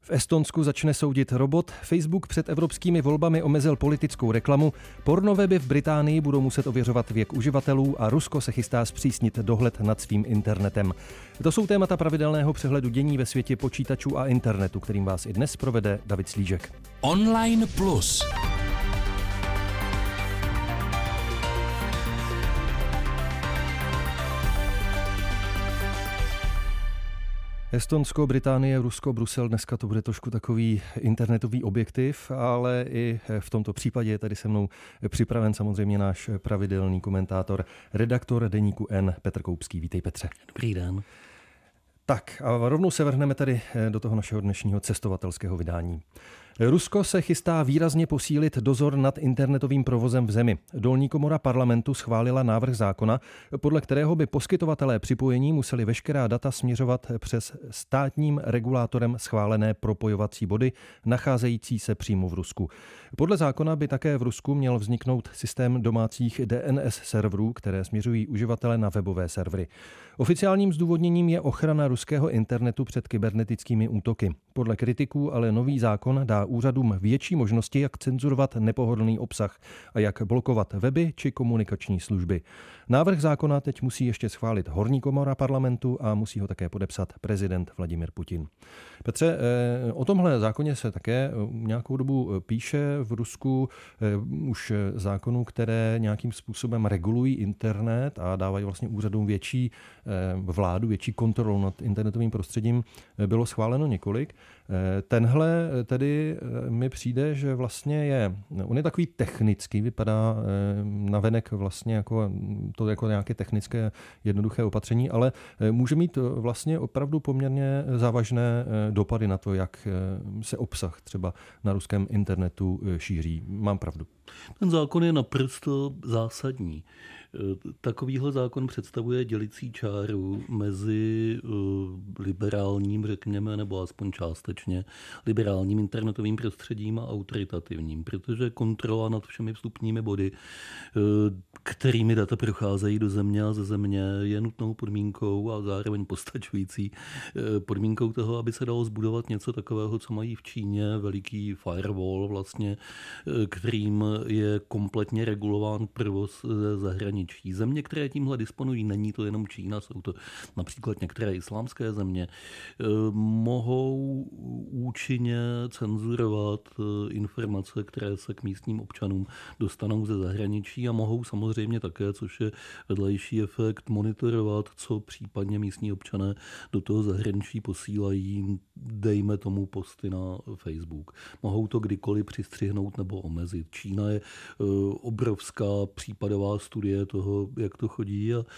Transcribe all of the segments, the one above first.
V Estonsku začne soudit robot, Facebook před evropskými volbami omezil politickou reklamu, pornoweby v Británii budou muset ověřovat věk uživatelů a Rusko se chystá zpřísnit dohled nad svým internetem. To jsou témata pravidelného přehledu dění ve světě počítačů a internetu, kterým vás i dnes provede David Slížek. Online Plus. Estonsko, Británie, Rusko, Brusel, dneska to bude trošku takový internetový objektiv, ale i v tomto případě je tady se mnou připraven samozřejmě náš pravidelný komentátor, redaktor deníku N Petr Koupský. Vítej, Petře. Dobrý den. Tak a rovnou se vrhneme tady do toho našeho dnešního cestovatelského vydání. Rusko se chystá výrazně posílit dozor nad internetovým provozem v zemi. Dolní komora parlamentu schválila návrh zákona, podle kterého by poskytovatelé připojení museli veškerá data směřovat přes státním regulátorem schválené propojovací body, nacházející se přímo v Rusku. Podle zákona by také v Rusku měl vzniknout systém domácích DNS serverů, které směřují uživatele na webové servery. Oficiálním zdůvodněním je ochrana ruského internetu před kybernetickými útoky. Podle kritiků ale nový zákon dá úřadům větší možnosti, jak cenzurovat nepohodlný obsah a jak blokovat weby či komunikační služby. Návrh zákona teď musí ještě schválit horní komora parlamentu a musí ho také podepsat prezident Vladimír Putin. Petře, o tomhle zákoně se také nějakou dobu píše v Rusku, už zákonů, které nějakým způsobem regulují internet a dávají vlastně úřadům větší vládu, větší kontrolu nad internetovým prostředím, bylo schváleno několik. Tenhle tedy mi přijde, že vlastně on je takový technický, vypadá navenek vlastně jako nějaké technické jednoduché opatření, ale může mít vlastně opravdu poměrně závažné dopady na to, jak se obsah třeba na ruském internetu šíří. Mám pravdu. Ten zákon je naprosto zásadní. Takovýhle zákon představuje dělicí čáru mezi liberálním, řekněme, nebo aspoň částečně liberálním internetovým prostředím a autoritativním, protože kontrola nad všemi vstupními body, kterými data procházejí do země a ze země, je nutnou podmínkou a zároveň postačující podmínkou toho, aby se dalo zbudovat něco takového, co mají v Číně, veliký firewall vlastně, kterým je kompletně regulován provoz ze zahraničí. Země, které tímhle disponují, není to jenom Čína, jsou to například některé islámské země, mohou účinně cenzurovat informace, které se k místním občanům dostanou ze zahraničí a mohou samozřejmě také, což je vedlejší efekt, monitorovat, co případně místní občané do toho zahraničí posílají, dejme tomu posty na Facebook. Mohou to kdykoliv přistřihnout nebo omezit. Čína je obrovská případová studie toho, jak to chodí, a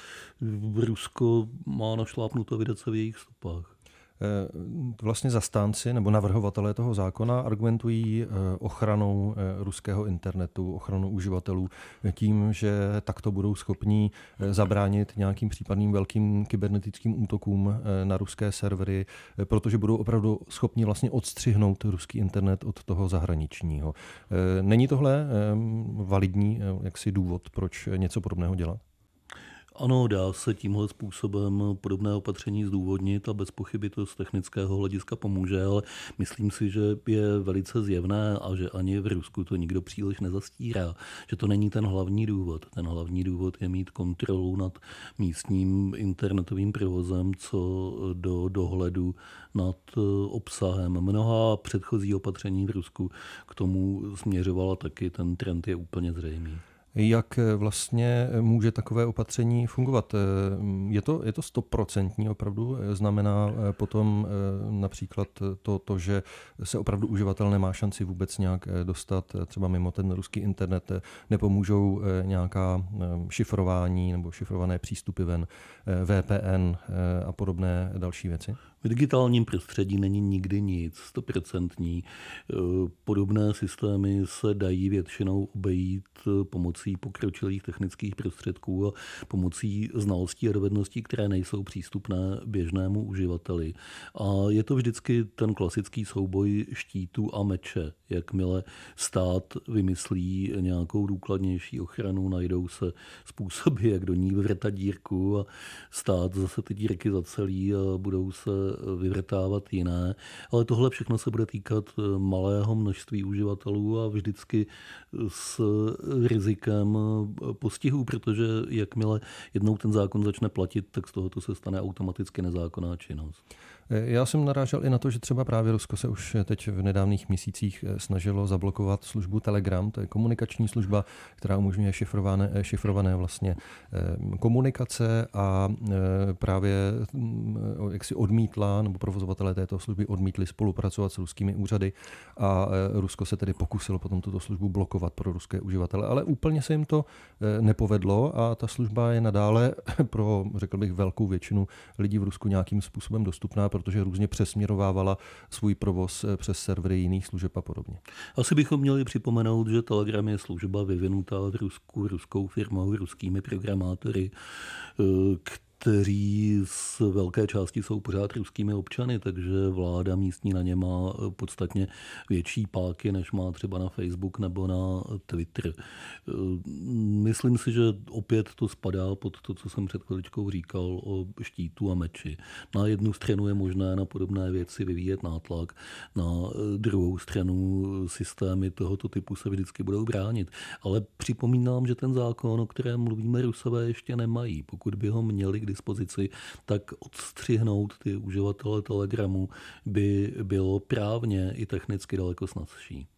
Rusko má našlápnuto vydat se v jejich stopách. Vlastně zastánci nebo navrhovatelé toho zákona argumentují ochranou ruského internetu, ochranou uživatelů tím, že takto budou schopní zabránit nějakým případným velkým kybernetickým útokům na ruské servery, protože budou opravdu schopni vlastně odstřihnout ruský internet od toho zahraničního. Není tohle validní jaksi důvod, proč něco podobného dělat? Ano, dá se tímhle způsobem podobné opatření zdůvodnit a bez pochyby to z technického hlediska pomůže, ale myslím si, že je velice zjevné a že ani v Rusku to nikdo příliš nezastírá, že to není ten hlavní důvod. Ten hlavní důvod je mít kontrolu nad místním internetovým provozem, co do dohledu nad obsahem. Mnoha předchozí opatření v Rusku k tomu směřovala taky, ten trend je úplně zřejmý. Jak vlastně může takové opatření fungovat? Je to 100% opravdu? Znamená potom například to, že se opravdu uživatel nemá šanci vůbec nějak dostat třeba mimo ten ruský internet, nepomůžou nějaká šifrování nebo šifrované přístupy ven, VPN a podobné další věci? V digitálním prostředí není nikdy nic 100%. Podobné systémy se dají většinou obejít pomocí pokročilých technických prostředků a pomocí znalostí a dovedností, které nejsou přístupné běžnému uživateli. A je to vždycky ten klasický souboj štítů a meče. Jakmile stát vymyslí nějakou důkladnější ochranu, najdou se způsoby, jak do ní vrtat dírku, a stát zase ty dírky zacelí a budou se vyvrtávat jiné, ale tohle všechno se bude týkat malého množství uživatelů a vždycky s rizikem postihů, protože jakmile jednou ten zákon začne platit, tak z tohoto se stane automaticky nezákonná činnost. Já jsem narážel i na to, že třeba právě Rusko se už teď v nedávných měsících snažilo zablokovat službu Telegram. To je komunikační služba, která umožňuje šifrované vlastně komunikace a právě jak si odmítla, nebo provozovatelé této služby odmítli spolupracovat s ruskými úřady a Rusko se tedy pokusilo potom tuto službu blokovat pro ruské uživatele. Ale úplně se jim to nepovedlo a ta služba je nadále pro, řekl bych, velkou většinu lidí v Rusku nějakým způsobem dostupná, protože různě přesměrovávala svůj provoz přes servery jiných služeb a podobně. Asi bychom měli připomenout, že Telegram je služba vyvinutá v Rusku ruskou firmou, ruskými programátory, kteří z velké části jsou pořád ruskými občany, takže vláda místní na ně má podstatně větší páky, než má třeba na Facebook nebo na Twitter. Myslím si, že opět to spadá pod to, co jsem před chviličkou říkal o štítu a meči. Na jednu stranu je možné na podobné věci vyvíjet nátlak, na druhou stranu systémy tohoto typu se vždycky budou bránit. Ale připomínám, že ten zákon, o kterém mluvíme, Rusové ještě nemají. Pokud by ho měli k dispozici, tak odstřihnout ty uživatele Telegramu by bylo právně i technicky daleko snazší.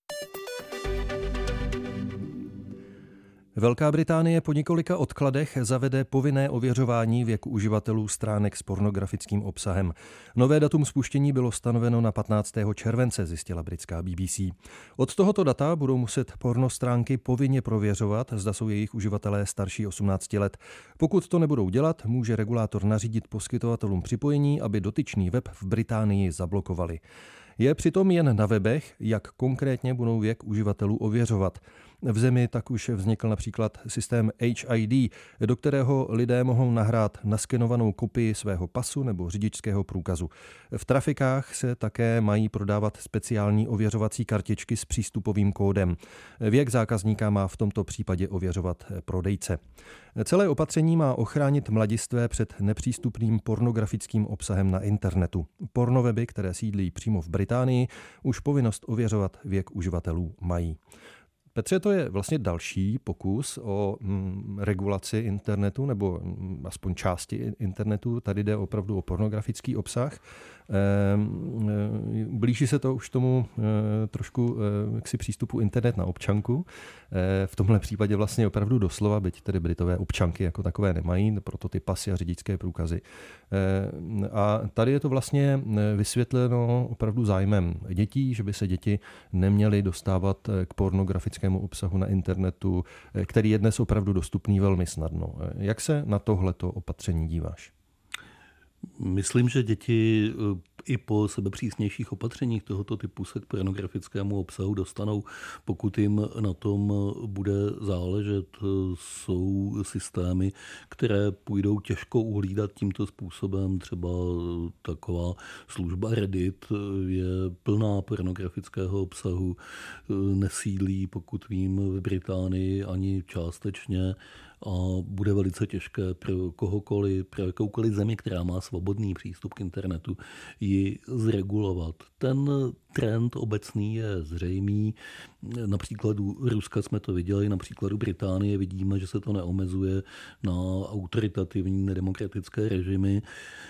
Velká Británie po několika odkladech zavede povinné ověřování věku uživatelů stránek s pornografickým obsahem. Nové datum spuštění bylo stanoveno na 15. července, zjistila britská BBC. Od tohoto data budou muset pornostránky povinně prověřovat, zda jsou jejich uživatelé starší 18 let. Pokud to nebudou dělat, může regulátor nařídit poskytovatelům připojení, aby dotyčný web v Británii zablokovali. Je přitom jen na webech, jak konkrétně budou věk uživatelů ověřovat. V zemi tak už vznikl například systém HID, do kterého lidé mohou nahrát naskenovanou kopii svého pasu nebo řidičského průkazu. V trafikách se také mají prodávat speciální ověřovací kartičky s přístupovým kódem. Věk zákazníka má v tomto případě ověřovat prodejce. Celé opatření má ochránit mladistvé před nepřístupným pornografickým obsahem na internetu. Pornoweby, které sídlí přímo v Británii, už povinnost ověřovat věk uživatelů mají. Petře, to je vlastně další pokus o regulaci internetu, nebo aspoň části internetu. Tady jde opravdu o pornografický obsah. Blíží se to už tomu trošku jaksi přístupu internet na občanku. V tomhle případě vlastně opravdu doslova, byť tedy Britové občanky jako takové nemají, proto ty pasy a řidičské průkazy. A tady je to vlastně vysvětleno opravdu zájmem dětí, že by se děti neměly dostávat k pornografickému obsahu na internetu, který je dnes opravdu dostupný velmi snadno. Jak se na tohleto opatření díváš? Myslím, že děti i po sebepřísnějších opatřeních tohoto typu se k pornografickému obsahu dostanou, pokud jim na tom bude záležet. Jsou systémy, které půjdou těžko uhlídat tímto způsobem. Třeba taková služba Reddit je plná pornografického obsahu, nesídlí, pokud vím, v Británii ani částečně, a bude velice těžké pro kohokoliv, pro jakoukoliv zemi, která má svobodný přístup k internetu, ji zregulovat. Ten trend obecný je zřejmý. Na příkladu Ruska jsme to viděli, na příkladu Británie vidíme, že se to neomezuje na autoritativní nedemokratické režimy.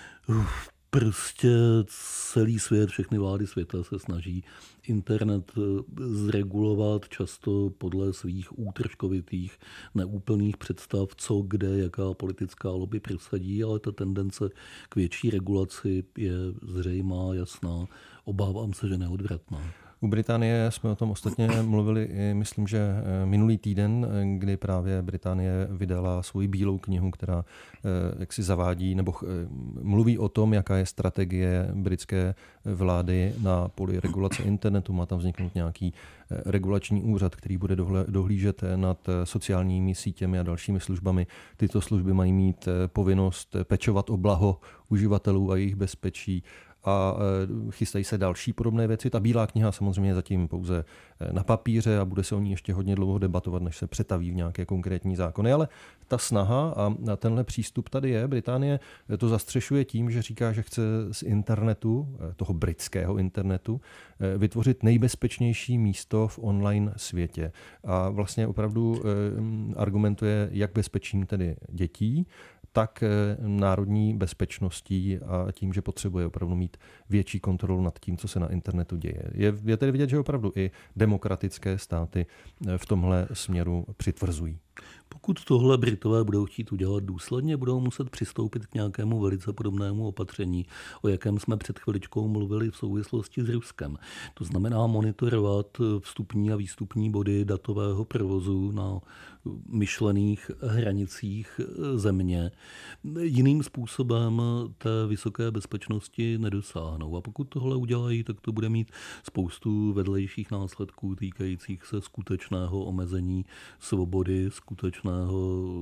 Prostě celý svět, všechny vlády světa se snaží internet zregulovat často podle svých útržkovitých, neúplných představ, co, kde, jaká politická lobby prosadí, ale ta tendence k větší regulaci je zřejmá, jasná. Obávám se, že neodvratná. U Británie jsme o tom ostatně mluvili, myslím, že minulý týden, kdy právě Británie vydala svoji bílou knihu, která jaksi zavádí nebo mluví o tom, jaká je strategie britské vlády na poli regulace internetu. Má tam vzniknout nějaký regulační úřad, který bude dohlížet nad sociálními sítěmi a dalšími službami. Tyto služby mají mít povinnost pečovat o blaho uživatelů a jejich bezpečí a chystají se další podobné věci. Ta bílá kniha samozřejmě zatím pouze na papíře a bude se o ní ještě hodně dlouho debatovat, než se přetaví v nějaké konkrétní zákony, ale ta snaha a tenhle přístup tady je. Británie to zastřešuje tím, že říká, že chce z internetu, toho britského internetu, vytvořit nejbezpečnější místo v online světě. A vlastně opravdu argumentuje jak bezpečím tedy dětí, tak národní bezpečností a tím, že potřebuje opravdu mít větší kontrolu nad tím, co se na internetu děje. Je tedy vidět, že opravdu i demokratické státy v tomhle směru přitvrzují. Pokud tohle Britové budou chtít udělat důsledně, budou muset přistoupit k nějakému velice podobnému opatření, o jakém jsme před chviličkou mluvili v souvislosti s Ruskem. To znamená monitorovat vstupní a výstupní body datového provozu na myšlených hranicích země. Jiným způsobem té vysoké bezpečnosti nedosáhnou. A pokud tohle udělají, tak to bude mít spoustu vedlejších následků týkajících se skutečného omezení svobody, skutečného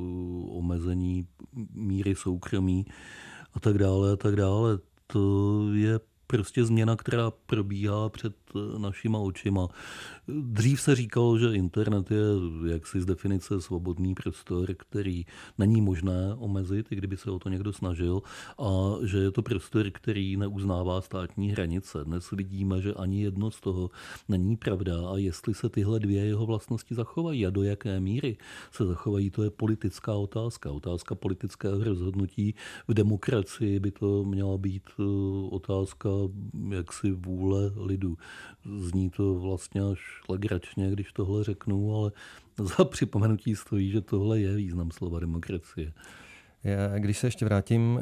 omezení míry soukromí a tak dále a tak dále. To je prostě změna, která probíhá před našima očima. Dřív se říkalo, že internet je jaksi z definice svobodný prostor, který není možné omezit, i kdyby se o to někdo snažil, a že je to prostor, který neuznává státní hranice. Dnes vidíme, že ani jedno z toho není pravda a jestli se tyhle dvě jeho vlastnosti zachovají a do jaké míry se zachovají, to je politická otázka. Otázka politického rozhodnutí. V demokracii by to měla být otázka jaksi vůle lidu. Zní to vlastně až legračně, když tohle řeknu, ale za připomenutí stojí, že tohle je význam slova demokracie. Když se ještě vrátím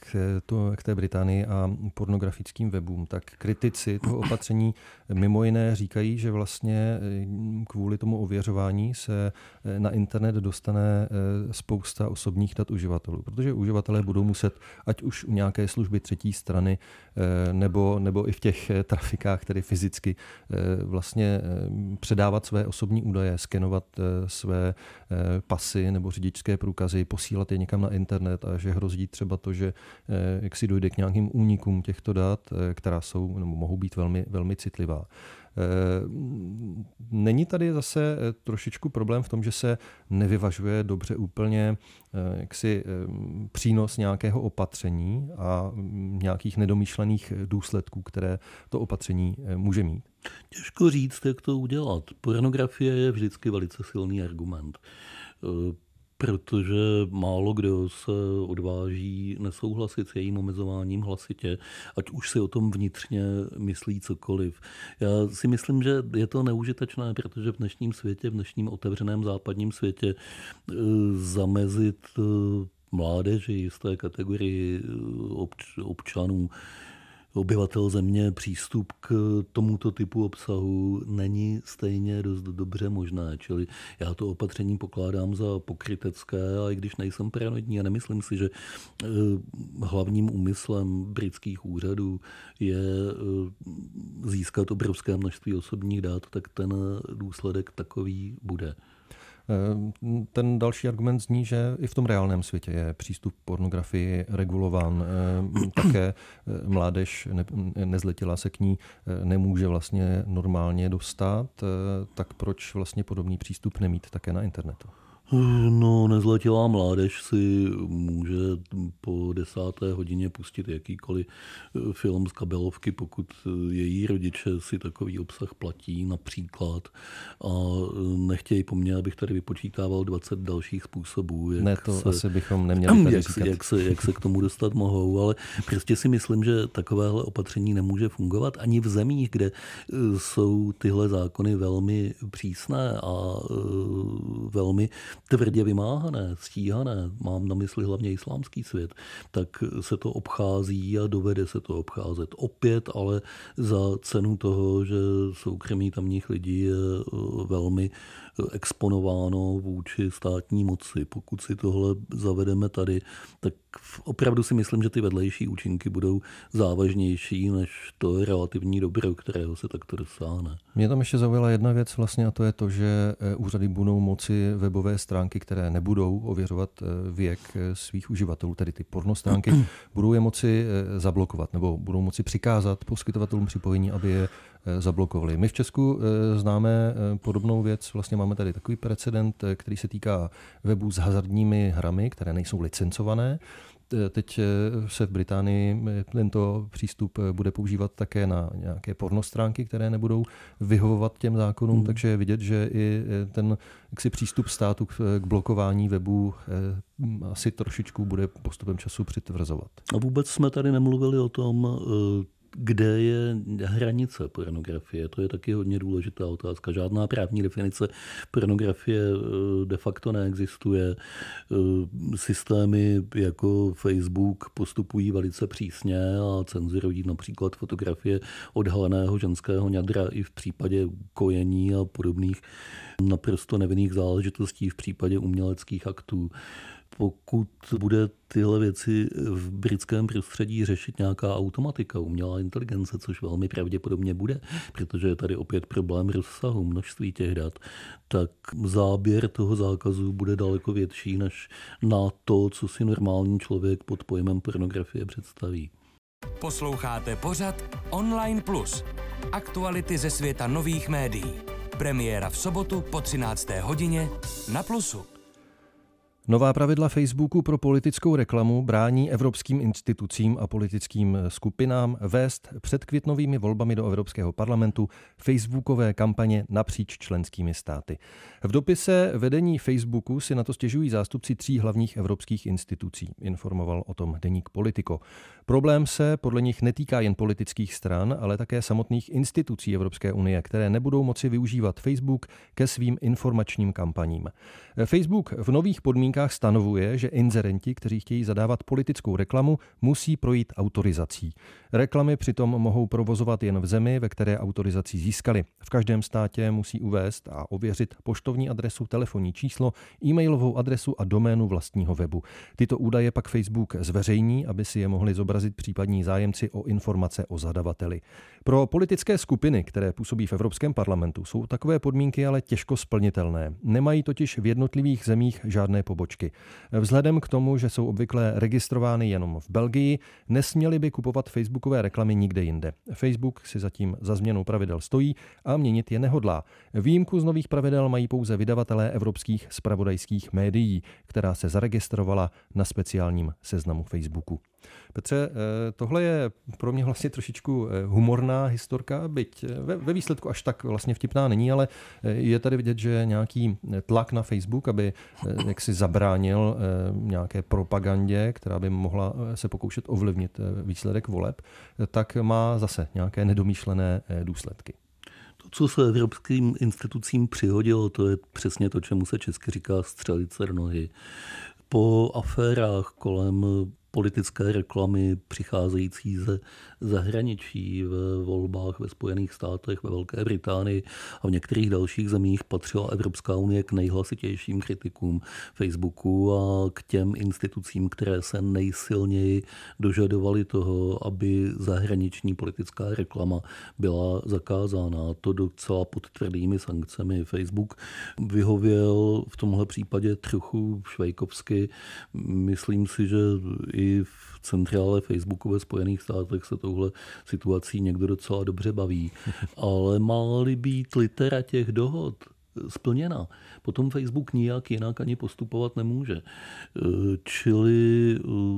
k té Británii a pornografickým webům, tak kritici toho opatření mimo jiné říkají, že vlastně kvůli tomu ověřování se na internet dostane spousta osobních dat uživatelů, protože uživatelé budou muset, ať už u nějaké služby třetí strany, nebo i v těch trafikách, tedy fyzicky vlastně předávat své osobní údaje, skenovat své pasy nebo řidičské průkazy, posílat je někam na internet a že hrozí třeba to, že jak si dojde k nějakým únikům těchto dat, která jsou nebo mohou být velmi, velmi citlivá. Není tady zase trošičku problém v tom, že se nevyvažuje dobře úplně jaksi přínos nějakého opatření a nějakých nedomýšlených důsledků, které to opatření může mít? Těžko říct, jak to udělat. Pornografie je vždycky velice silný argument. Protože málo kdo se odváží nesouhlasit s jejím omezováním hlasitě, ať už si o tom vnitřně myslí cokoliv. Já si myslím, že je to neužitečné, protože v dnešním světě, v dnešním otevřeném západním světě zamezit mládeži, jisté kategorii občanů, obyvatel země přístup k tomuto typu obsahu není stejně dost dobře možné. Čili já to opatření pokládám za pokrytecké, a i když nejsem paranoidní a nemyslím si, že hlavním úmyslem britských úřadů je získat obrovské množství osobních dat, tak ten důsledek takový bude. Ten další argument zní, že i v tom reálném světě je přístup k pornografii regulován. Také mládež nezletilá se k ní nemůže vlastně normálně dostat. Tak proč vlastně podobný přístup nemít také na internetu? No, nezletilá mládež si může po 10. hodině pustit jakýkoliv film z kabelovky, pokud její rodiče si takový obsah platí například a nechtějí po mně, abych tady vypočítával 20 dalších způsobů. Asi bychom neměli tady říkat. Jak se k tomu dostat mohou, ale prostě si myslím, že takovéhle opatření nemůže fungovat ani v zemích, kde jsou tyhle zákony velmi přísné a velmi tvrdě vymáhané, stíhané, mám na mysli hlavně islámský svět, tak se to obchází a dovede se to obcházet opět, ale za cenu toho, že soukromí tamních lidí je velmi exponováno vůči státní moci. Pokud si tohle zavedeme tady, tak opravdu si myslím, že ty vedlejší účinky budou závažnější než to relativní dobro, kterého se takto dosáhne. Mě tam ještě zaujala jedna věc vlastně, a to je to, že úřady budou moci webové stránky stránky, které nebudou ověřovat věk svých uživatelů, tedy ty pornostránky, budou je moci zablokovat nebo budou moci přikázat poskytovatelům připojení, aby je zablokovali. My v Česku známe podobnou věc, vlastně máme tady takový precedent, který se týká webů s hazardními hrami, které nejsou licencované. Teď se v Británii tento přístup bude používat také na nějaké pornostránky, které nebudou vyhovovat těm zákonům, takže je vidět, že i ten přístup státu k blokování webů asi trošičku bude postupem času přitvrzovat. A vůbec jsme tady nemluvili o tom, kde je hranice pornografie. To je taky hodně důležitá otázka. Žádná právní definice pornografie de facto neexistuje. Systémy jako Facebook postupují velice přísně a cenzurují například fotografie odhaleného ženského ňadra i v případě kojení a podobných naprosto nevinných záležitostí v případě uměleckých aktů. Pokud bude tyhle věci v britském prostředí řešit nějaká automatika, umělá inteligence, což velmi pravděpodobně bude, protože je tady opět problém rozsahu, množství těch dat, tak záběr toho zákazu bude daleko větší než na to, co si normální člověk pod pojmem pornografie představí. Posloucháte pořad Online Plus. Aktuality ze světa nových médií. Premiéra v sobotu po 13. hodině na Plusu. Nová pravidla Facebooku pro politickou reklamu brání evropským institucím a politickým skupinám vést před květnovými volbami do Evropského parlamentu facebookové kampaně napříč členskými státy. V dopise vedení Facebooku si na to stěžují zástupci 3 hlavních evropských institucí, informoval o tom deník Politico. Problém se podle nich netýká jen politických stran, ale také samotných institucí Evropské unie, které nebudou moci využívat Facebook ke svým informačním kampaním. Facebook v nových podmínkách stanovuje, že inzerenti, kteří chtějí zadávat politickou reklamu, musí projít autorizací. Reklamy přitom mohou provozovat jen v zemi, ve které autorizaci získali. V každém státě musí uvést a ověřit poštovní adresu, telefonní číslo, e-mailovou adresu a doménu vlastního webu. Tyto údaje pak Facebook zveřejní, aby si je mohli zobrazit případní zájemci o informace o zadavateli. Pro politické skupiny, které působí v Evropském parlamentu, jsou takové podmínky ale těžko splnitelné. Nemají totiž v jednotlivých zemích žádné pobočky. Vzhledem k tomu, že jsou obvykle registrovány jenom v Belgii, nesměli by kupovat facebookové reklamy nikde jinde. Facebook si zatím za změnou pravidel stojí a měnit je nehodlá. Výjimku z nových pravidel mají pouze vydavatelé evropských zpravodajských médií, která se zaregistrovala na speciálním seznamu Facebooku. Petře, tohle je pro mě vlastně trošičku humorná historka, byť ve výsledku až tak vlastně vtipná není, ale je tady vidět, že nějaký tlak na Facebook, aby jaksi zabránil nějaké propagandě, která by mohla se pokoušet ovlivnit výsledek voleb, tak má zase nějaké nedomýšlené důsledky. To, co se evropským institucím přihodilo, to je přesně to, čemu se česky říká střelit se do nohy. Po aférách kolem politické reklamy přicházející ze zahraničí v volbách ve Spojených státech, ve Velké Británii a v některých dalších zemích patřila Evropská unie k nejhlasitějším kritikům Facebooku a k těm institucím, které se nejsilněji dožadovaly toho, aby zahraniční politická reklama byla zakázána. To docela pod tvrdými sankcemi. Facebook vyhověl v tomhle případě trochu švejkovsky. Myslím si, že i v centrále Facebooku ve Spojených státech se touhle situací někdo docela dobře baví. Ale má-li být litera těch dohod splněna, potom Facebook nijak jinak ani postupovat nemůže. Čili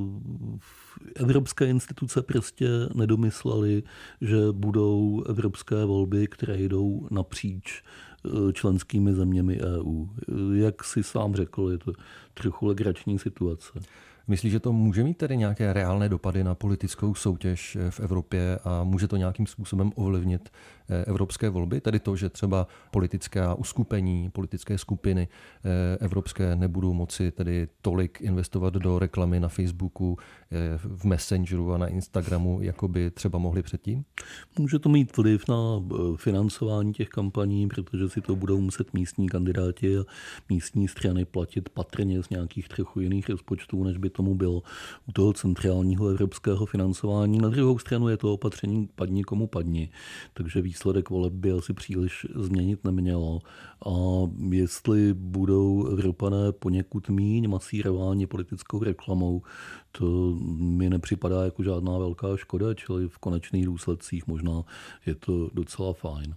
evropské instituce prostě nedomyslely, že budou evropské volby, které jdou napříč členskými zeměmi EU. Jak si sám řekl, je to trochu legrační situace. Myslíš, že to může mít tedy nějaké reálné dopady na politickou soutěž v Evropě a může to nějakým způsobem ovlivnit evropské volby? Tedy to, že třeba politická uskupení, politické skupiny evropské nebudou moci tedy tolik investovat do reklamy na Facebooku, v Messengeru a na Instagramu, jako by třeba mohli předtím? Může to mít vliv na financování těch kampaní, protože si to budou muset místní kandidáti a místní strany platit patrně z nějakých trochu jiných rozpočtů, než by tomu bylo u toho centrálního evropského financování. Na druhou stranu je to opatření padni komu padni, takže výsledek voleb by asi příliš změnit nemělo. A jestli budou Evropané poněkud míň masírováni politickou reklamou, to mi nepřipadá jako žádná velká škoda, čili v konečných důsledcích možná je to docela fajn.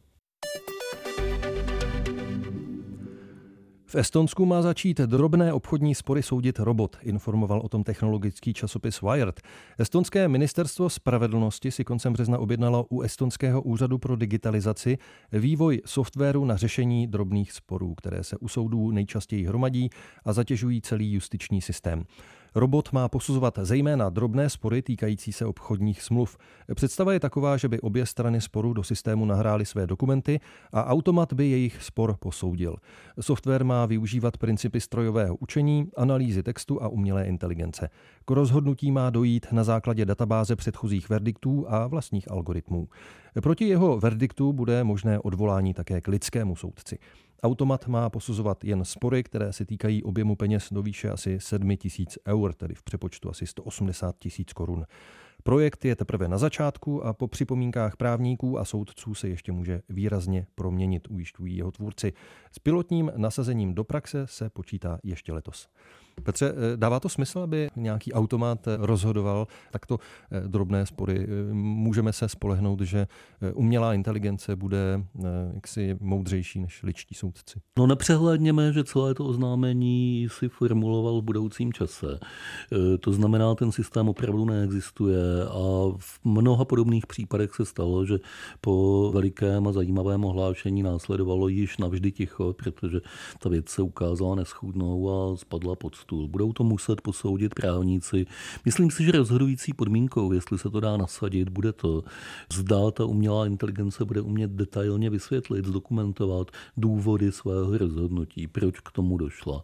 V Estonsku má začít drobné obchodní spory soudit robot, informoval o tom technologický časopis Wired. Estonské ministerstvo spravedlnosti si koncem března objednalo u Estonského úřadu pro digitalizaci vývoj softwaru na řešení drobných sporů, které se u soudů nejčastěji hromadí a zatěžují celý justiční systém. Robot má posuzovat zejména drobné spory týkající se obchodních smluv. Představa je taková, že by obě strany sporu do systému nahrály své dokumenty a automat by jejich spor posoudil. Software má využívat principy strojového učení, analýzy textu a umělé inteligence. K rozhodnutí má dojít na základě databáze předchozích verdiktů a vlastních algoritmů. Proti jeho verdiktu bude možné odvolání také k lidskému soudci. Automat má posuzovat jen spory, které se týkají objemu peněz do výše asi 7 000 eur, tedy v přepočtu asi 180 000 korun. Projekt je teprve na začátku a po připomínkách právníků a soudců se ještě může výrazně proměnit, ujišťují jeho tvůrci. S pilotním nasazením do praxe se počítá ještě letos. Petře, dává to smysl, aby nějaký automat rozhodoval takto drobné spory? Můžeme se spolehnout, že umělá inteligence bude jaksi moudřejší než lidští soudci? No nepřehlédněme, že celé to oznámení si formuloval v budoucím čase. To znamená, ten systém opravdu neexistuje a v mnoha podobných případech se stalo, že po velikém a zajímavém ohlášení následovalo již navždy ticho, protože ta věc se ukázala neschůdnou a spadla pod stůl. Budou to muset posoudit právníci. Myslím si, že rozhodující podmínkou, jestli se to dá nasadit, bude to, zda ta umělá inteligence bude umět detailně vysvětlit, zdokumentovat důvody svého rozhodnutí, proč k tomu došla.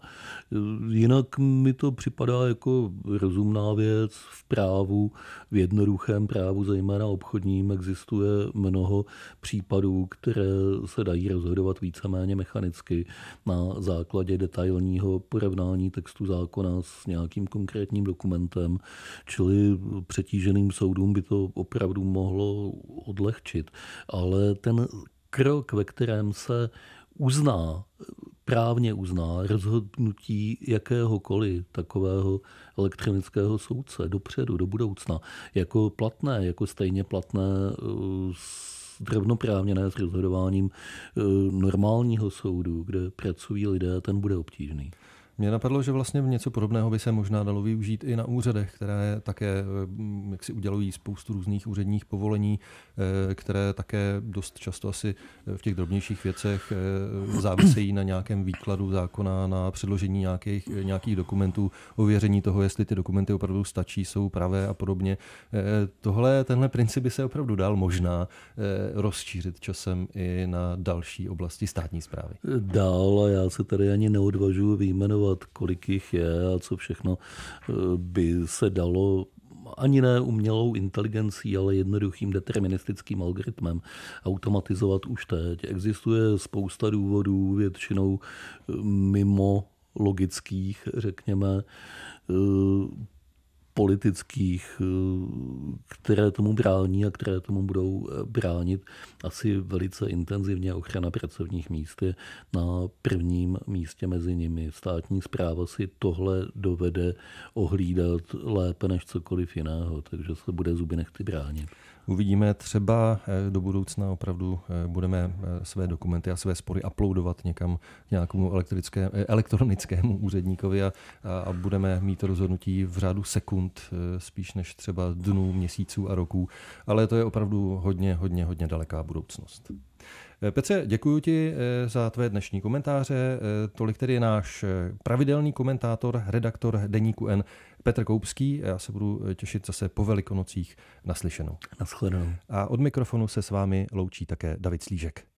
Jinak mi to připadá jako rozumná věc v právu, v jednoduchém právu, zejména obchodním, existuje mnoho případů, které se dají rozhodovat víceméně mechanicky na základě detailního porovnání textu zákona s nějakým konkrétním dokumentem, čili přetíženým soudům by to opravdu mohlo odlehčit. Ale ten krok, ve kterém se právně uzná rozhodnutí jakéhokoliv takového elektronického soudce dopředu, do budoucna, jako platné, jako stejně platné rovnoprávněné s rozhodováním normálního soudu, kde pracují lidé, ten bude obtížný. Mně napadlo, že vlastně něco podobného by se možná dalo využít i na úřadech, které také jak si udělují spoustu různých úředních povolení, které také dost často asi v těch drobnějších věcech závisejí na nějakém výkladu zákona, na předložení nějakých dokumentů, ověření toho, jestli ty dokumenty opravdu stačí, jsou pravé a podobně. Tenhle princip by se opravdu dal možná rozšířit časem i na další oblasti státní správy. Dál, a já se tady ani neodvažuji vyjmenovat, kolik jich je a co všechno by se dalo ani ne umělou inteligencí, ale jednoduchým deterministickým algoritmem automatizovat už teď. Existuje spousta důvodů, většinou mimo logických, řekněme, politických, které tomu brání a které tomu budou bránit. Asi velice intenzivně ochrana pracovních míst je na prvním místě mezi nimi. Státní správa si tohle dovede ohlídat lépe než cokoliv jiného, takže se bude zuby nehty bránit. Uvidíme, třeba do budoucna opravdu budeme své dokumenty a své spory uploadovat někam k nějakému elektronickému úředníkovi a budeme mít rozhodnutí v řádu sekund, spíš než třeba dnů, měsíců a roků. Ale to je opravdu hodně daleká budoucnost. Petře, děkuji ti za tvé dnešní komentáře. Tolik tedy je náš pravidelný komentátor, redaktor Deníku N Petr Koupský. Já se budu těšit zase po Velikonocích naslyšenou. Naschledanou. A od mikrofonu se s vámi loučí také David Slížek.